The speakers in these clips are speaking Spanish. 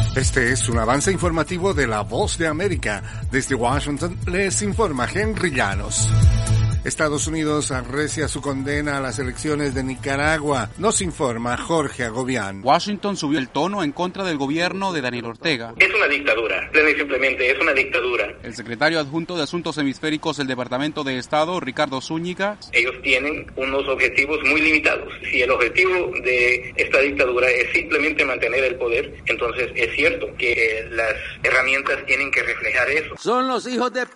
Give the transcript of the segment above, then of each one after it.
Este es un avance informativo de La Voz de América. Desde Washington les informa Henry Llanos. Estados Unidos arrecia su condena a las elecciones de Nicaragua. Nos informa Jorge Agobián. Washington subió el tono en contra del gobierno de Daniel Ortega. Es una dictadura, plena y simplemente es una dictadura. El secretario adjunto de Asuntos Hemisféricos del Departamento de Estado, Ricardo Zúñiga. Ellos tienen unos objetivos muy limitados. Si el objetivo de esta dictadura es simplemente mantener el poder, entonces es cierto que las herramientas tienen que reflejar eso. Son los hijos de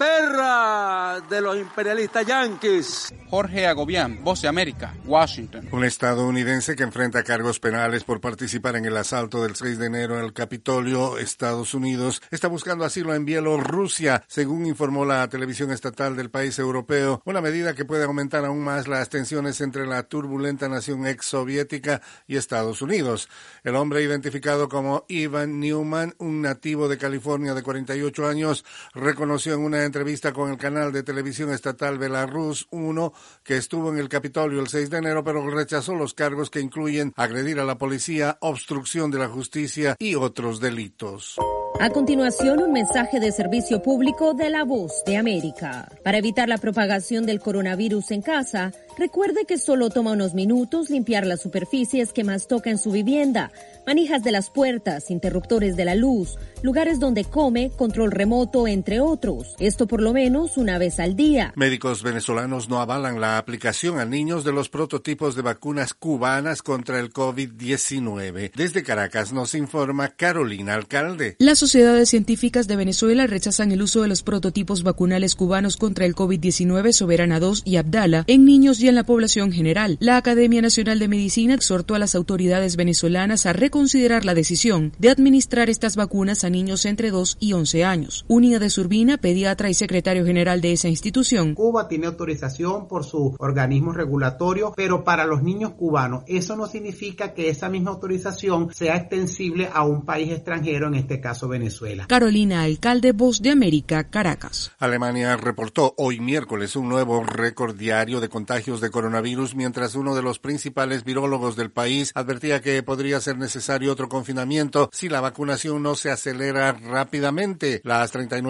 perra de los imperialistas yanquis. Jorge Agobián, Voz de América, Washington. Un estadounidense que enfrenta cargos penales por participar en el asalto del 6 de enero en el Capitolio, Estados Unidos, está buscando asilo en Bielorrusia, según informó la televisión estatal del país europeo, una medida que puede aumentar aún más las tensiones entre la turbulenta nación exsoviética y Estados Unidos. El hombre, identificado como Ivan Newman, un nativo de California de 48 años, reconoció en una entrevista con el canal de televisión estatal Belarus 1 que estuvo en el Capitolio el 6 de enero, pero rechazó los cargos que incluyen agredir a la policía, obstrucción de la justicia y otros delitos. A continuación, un mensaje de servicio público de La Voz de América. Para evitar la propagación del coronavirus en casa, recuerde que solo toma unos minutos limpiar las superficies que más toca en su vivienda, manijas de las puertas, interruptores de la luz, lugares donde come, control remoto, entre otros. Esto por lo menos una vez al día. Médicos venezolanos no avalan la aplicación a niños de los prototipos de vacunas cubanas contra el COVID-19. Desde Caracas nos informa Carolina Alcalde. Las sociedades científicas de Venezuela rechazan el uso de los prototipos vacunales cubanos contra el COVID-19 Soberana 2 y Abdala en niños y en la población general. La Academia Nacional de Medicina exhortó a las autoridades venezolanas a reconsiderar la decisión de administrar estas vacunas a niños entre 2 y 11 años. Unida de Urbina, pediatra y secretario general de esa institución. Cuba tiene autorización por su organismo regulatorio, pero para los niños cubanos eso no significa que esa misma autorización sea extensible a un país extranjero, en este caso Venezuela. Carolina Alcalde, Voz de América, Caracas. Alemania reportó hoy miércoles un nuevo récord diario de contagios de coronavirus, mientras uno de los principales virólogos del país advertía que podría ser necesario otro confinamiento si la vacunación no se acelera rápidamente. Las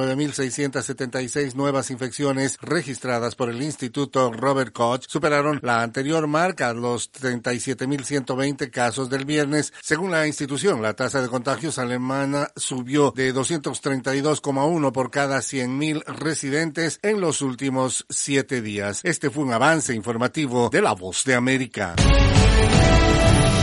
39.676 nuevas infecciones registradas por el Instituto Robert Koch superaron la anterior marca, los 37.120 casos del viernes. Según la institución, la tasa de contagios alemana subió de 232,1 por cada 100.000 residentes en los últimos 7 días. Este fue un avance informativo de La Voz de América.